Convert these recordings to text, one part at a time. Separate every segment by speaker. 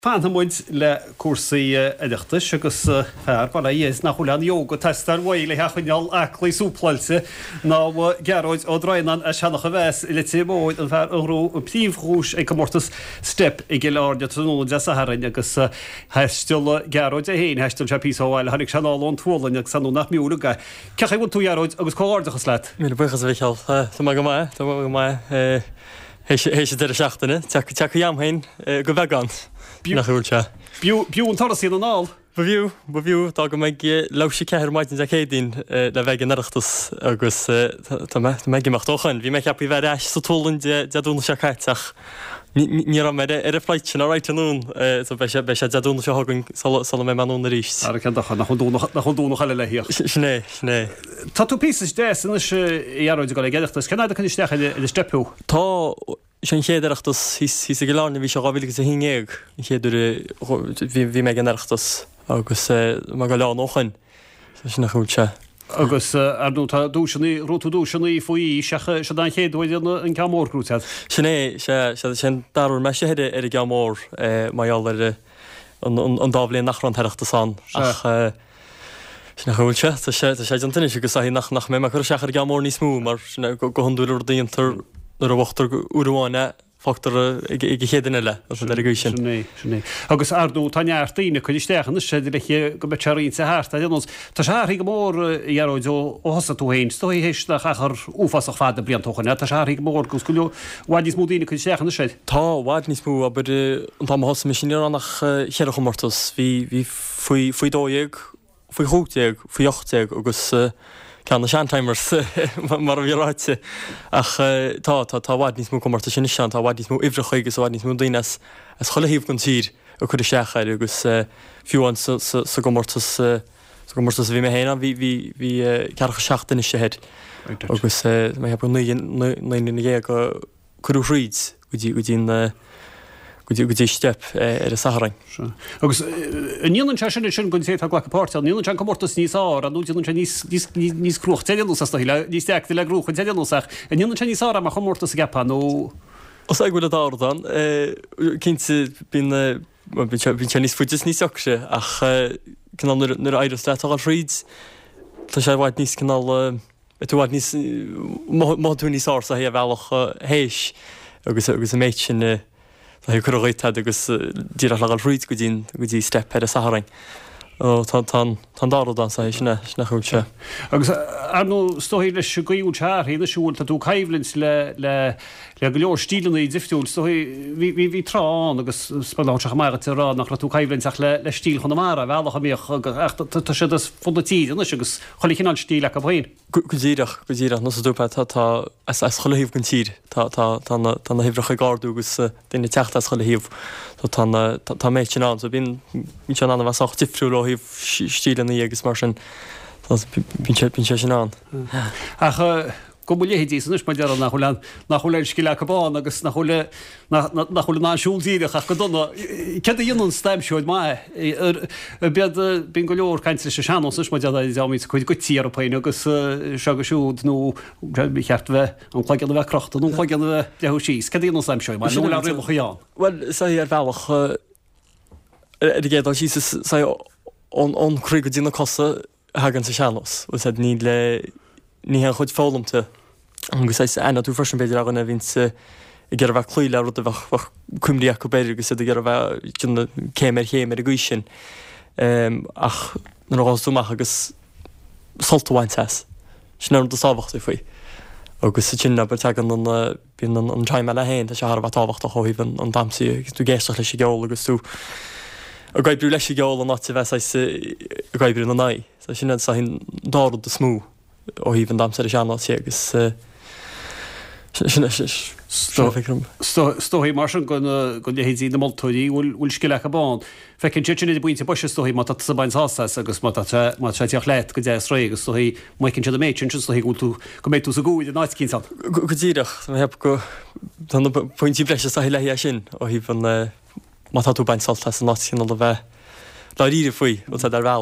Speaker 1: Fanhamid le cuasaí idiachtas agus fear bhla dhéos nach chulean yoga testar bhile chuineal aclaí súpláilte ná gearóid ó ddrainan a seanach a bheits I le tíbóid an fear anrú príomhrúis ag gomórtas step I gileáde tróna de Saharin agus heisteil gearóid a héin heisteil se písáil hanig seanálón túlainn ag sanú nach miúlaga. Cecha bhfuil tú gearóid agus cóárdachas leat?
Speaker 2: Mí buchas bhícheal tá go mai hééis de seachtainna te jamhain go bhegan nach chuúilte.
Speaker 1: Bú an tarasí an ál?
Speaker 2: Ba bhiú tá go méid leisi ceir maitin a chédín le bheith anachtas agus tá méigeachtóchain. Bhí me ceapí bheith eis sa túlainn deadúna se caiiteach. Ní ra mé a fleitsin a réitún be sé deadúna se hagann sal mé manúna ríist.
Speaker 1: Ar ceandacha nach chudúna chaile leíoch.
Speaker 2: Sné.
Speaker 1: Tá tú písas dé san iarróid go le geachtas, cenáid chun isteach i stepú?
Speaker 2: Tá sé chéidirachtas hí a gelána bhí se gáhfuil a hingéag chéidir bhí mé ganachtas agus má go leán óchain sin nach chuúte.
Speaker 1: Agus arú dúisinaí rúta dúisinaí faoí secha se dá chéadhid an ceamórgrútead.
Speaker 2: Sinné sin darú me sé heidir ar a geamór maiall ar an dábléon nachran teachtas an ach sin nach chuúte sé an tuine agus hí nach mé chu seachar geamór níos smú mar go honúir daontar ar a bhachtar uháine fachtar ag chéan eile sin.
Speaker 1: Sinné. Agus ardú tá nearttaíine chu isteachchan sé le go betearín sa háart a Tá sé go mór iarróid ó hosa tú héin, Stoí hééis nach achar úfasach fád blianttochanna, Tá sé go mór gus goú bhaid níos múdaine chu isteachchan sé.
Speaker 2: Tá bhaid níos mú aber an tá hosa me sin annach cheadach mórtas hí faoi dóéag, faoi chúteag, faoi ochtéag agus ceanna seantimers mar a bhíráite ach tá bhaid níos mú commarta sin sean, tá bhaid níos mú ibhrecha agus bhaid níos mú daine as choilehíomh gon tír a chud seachair agus fiúin sa gomórtas bhí mé héna bhí cearcha seachtainna sé head agus mé heb naine dhé go chuú ríd go dtí step ar a Saharain.
Speaker 1: Agus nílan sin gon sé ghlapát, nílan se gomórtas níos á, an núan níos cruach teanú sa le níos teachta le grúcha teanúach, a nílan se níos á a chomórtas a gapa nó.
Speaker 2: Os ag bhfuil a dádan, cinnte bín sé níos fuidir níos seachse ach nuair aidir le tá ríd tá sé bhaid níos canál tú bhaid níos tú níos á a hé bhealach héis agus a méid sin Tá chu réitad agus díra legal rúid go dtí step ar a Saharain. Tá dádan sa sinna chuúte.
Speaker 1: Agus anú stoí leis goú tear hína siúil tá tú caiimhlins le go leor stílanna í diftiúil, hí trán agus spáteach mar rá nach tú caiimhlinsach le stíl chun mar a bhealach míoch tá sé fundatíí agus chola chinál stíl a bhain.
Speaker 2: Godíireach nó dúpa tá choilehíomh gon tír tá na híhrecha gáú agus duine teachta choilehíomh tá méid sin an, so bín se anna bheach difriú ó híh stílannaí agus mar sin bín sé sin an.
Speaker 1: Go léhédí is mai dear nach choléir cí le gobbáin agus nach chola násúltíireach ach go donna. Ce dionn staimseúid mai bead bin go leor caiint se sean mai deamí chuid go tíar apéin agus se go siúd nó cheart bheith an chláig an bheith crochtta nó chláig an bheith lethú síos. Ce dionn staimseúid mai nó le récha chaán.
Speaker 2: Well, sa ar bhealach géad an síos an cruig go dtína cosa hagann sa seanos, was ní hen chud fálamte agus ena tú fersin beidir agan a víns I gur bheith clúile rud a bheith cumríach go beidir agus gur bheith céimar chéimar a gúisin ach naráúach agus soltahaint heas sin an do tábhacht faoi agus sa sin aber tegan bíon an treim le héin a se bh tábhacht a choíh an damsaí tú géisteach leis geol agus tú a gaibrú leis geol an náte bheith a gaibrú na naid sin sa hín dárad a smú ó híh an damsa a seanná agus
Speaker 1: Stohí mar gon lehéí na moltóí bhfuil cí lecha bán. Fecinn tíine buinte bu stoí má sa bain hása agus má teach leit go dé ré agus stoí maicinn se méid sin stoí gúil tú go méid tú a gúid a náid cín.
Speaker 2: Go díireach heb go pointí breise sa lehí sin ó híh an má tú bain salta san nácin a bheith le ríidir faoi ó ar bhealach.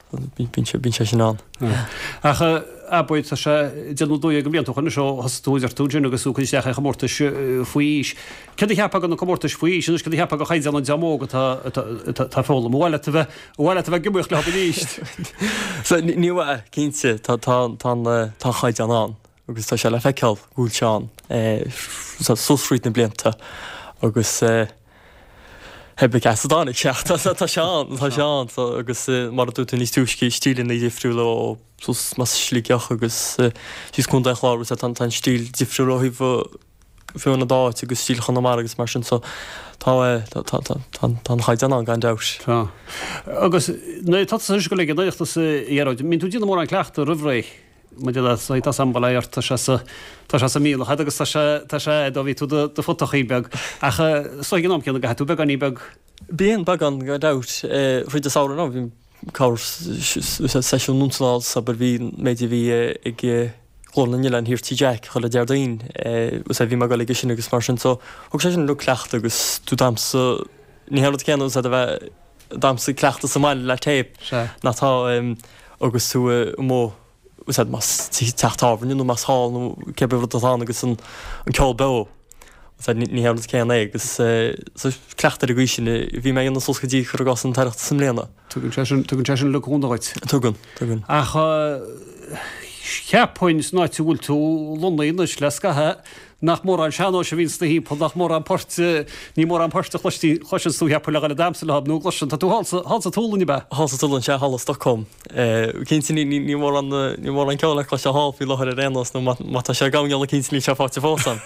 Speaker 2: bín sé sin an.
Speaker 1: Acha abuid sé deanúdó go bíanachchan seo hasúidir túún agus súcha secha chamórtas faoís. Cad hepa an commórtas faoís, sin go hepa go chaid an deamóga tá fóla bhile bheith gimbuocht le níist.
Speaker 2: Ní cínte tá chaid an agus tá se le feiceil gúil seán susríit na blianta agus heb ik dánig seach tá seán agus mar dú níos túiscí stílin na difriúla ó sus mas slíceach agus sí chun chlá tan stíl difriúla fiúna dáit agus stíl chuna mar agus mar sin tá chaid an gan dais.
Speaker 1: Agus tá go le dachtas dhéráid, mín tú dína mór an cleachta rihréich. Tá sambalir tá sé míle agus tá sé do bhí tú do fotochaí beg acha gnom cin go tú be an í beg.
Speaker 2: Bíon bag an go dat ri a saoran á bhí cá seisiún núnál sa bhí méidir bhí ag glóna le hirtí Jack chu le deardaín ús a bhí me go le sin agus mar sin thug sé sin lu clecht agus tú damsa ní head cean a bheith damsa cleachta sa máile le tape nátá agus tú mó mas techttáhann nó mas há nó cebh atá agus an ceol be ní head céan agus cleachtar a gí sin bhí mé an soscadí chu gas an teachta sem léana.
Speaker 1: Tugann sin le húndáid.
Speaker 2: Tugann.
Speaker 1: Acha cheappoint náid bhúil tú London lescathe nach mór an seanó se vín hí nach mór an porte ní mór an porte chluistí chusin tú heappa le damsa le nó glosin tú hása túlanní be.
Speaker 2: Hása túlann sé Stockholm. Cin ní mór an ceála chu se háí lethir rénas nó mata sé gaála cinní se fáte fásan.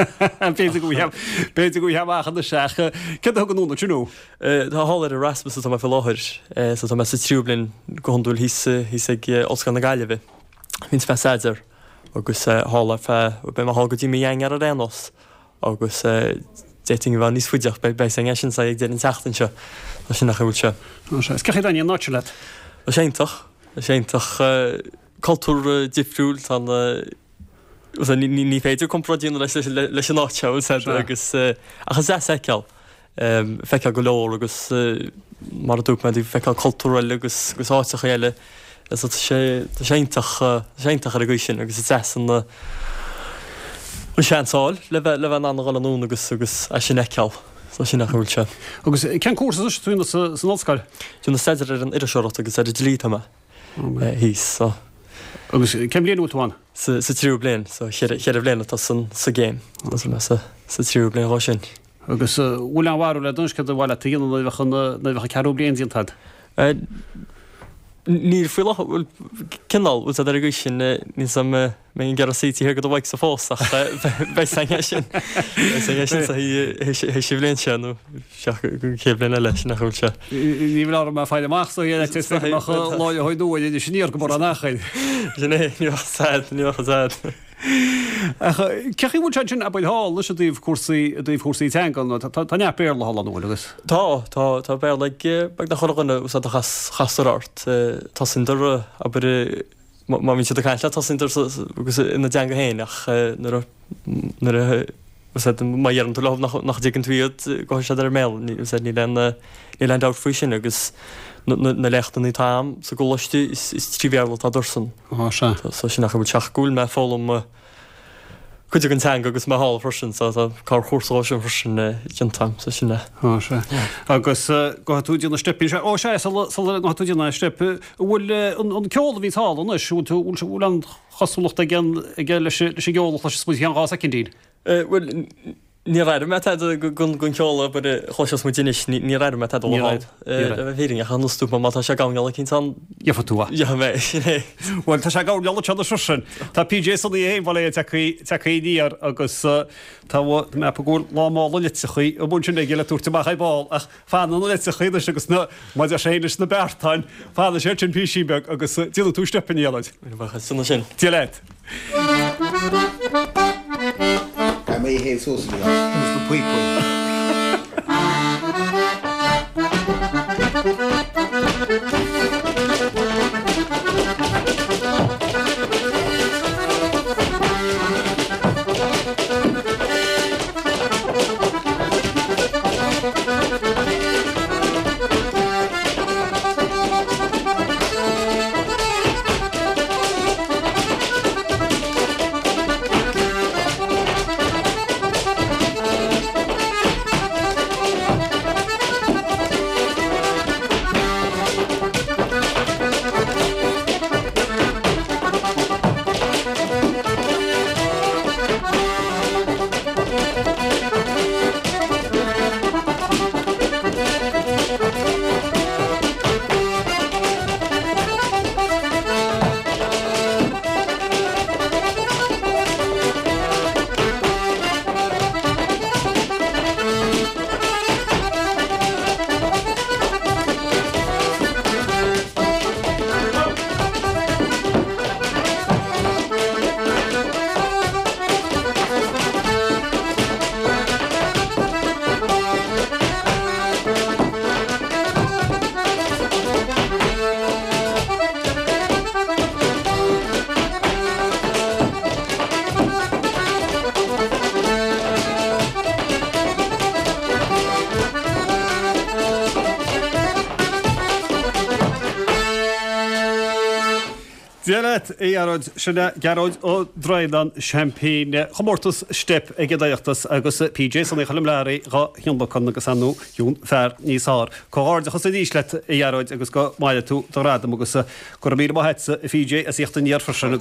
Speaker 1: Béidir go heachchan na secha ce gan núna túú.
Speaker 2: Tá háir a Rasmus tá fe láthir sa me sa trúblin goúil hí ag oscan na gaiileh. Hín feáidir. agus hála fe be mar hágadtí mé dhéangar a rénos agus déting bh níos fuideach be sin sa ag déan teachtain se sin nach bhúil se.
Speaker 1: Ceché daine náte le?
Speaker 2: séintach cultúr difriúil ní féidir compradíon leis an náteil agus achas eiceil feice go leir agus mar dúg me feiceil cultúil agus áiteach eile. séintach ar a gúis sin agus an seanáil le bheith an anún agus sin eiceall sin nach bhúil se.
Speaker 1: Agus cean cuasa túna san óscail?
Speaker 2: Dúna staidir ar an idirseoireacht agus ar a dlítama híos.
Speaker 1: Agus ceim blianú túáin?
Speaker 2: Sa tríú blian, chéad blianana tá sa géim sa tríú blian rá sin.
Speaker 1: Agus bhfuil an bhharú le dunsce do bhile tíana na bhecha ceú blian díontad? Níl fuiile bhfuil cinál ús a ar go sin ní sam mé gar sítí go do bhaid sa fósach sin sé bléon se nó chéblin eile sin nach chuil se. Ní bhil mar fáile amach láide chuidú idir sinníor go mar an nachchaid.
Speaker 2: Sinné níochaáid.
Speaker 1: Cechi bhúil sin a há leis a dtíobh cuasaí teán tá ne béir le hála nólagus.
Speaker 2: Tá béir le bag na chorganna ús a chasart tá sintar a má vín si a caiile tá sintar agus ina deanga héinach maiarm tú leh nach dgan túíod go sé ar mé ní le dá fao sin agus na lechtan í tám sa ggóiste is tríhéla tá dorsan. sin nach bhfuil teachúil me fálam chuidir an teanga agus má hall frisin cá chóá sin frisin gintám sa sinna.
Speaker 1: Agus go túidir na steppi sé túidirna steppe bhfuil an ceála hí tálan siú tú bhúil an chasúlacht le sé geolala spú an gás a cin
Speaker 2: Well ní rair me gon ceála bud chluis mu dinis ní rair me bháid híring a chanúú má tá se gáala cin san
Speaker 1: Jefatúa.
Speaker 2: mé sinné.
Speaker 1: Well tá se gála te susin. Tá PJ san í éhil teíar agus tá me gúil lámála litsachaí a bún sin géile túirta báil ach fan litsachaí agus má séidir na bertáin fána sé sin píisibeag agus tíú tú stepaníalaid.
Speaker 2: Sunna sin.
Speaker 1: Tí leit.
Speaker 3: Mé hé sósa do puipú.
Speaker 1: Dialet iarod syna garod o droedan champagne chomortus step ag edaiachtas agus PJ son eich limlari ga hiondocon agus anw ywn fer nisar. Cohord achos ydi islet iarod agus go maile tu dorad am agus gwrmir mo het PJ as i'ch dyn iar ffrysyn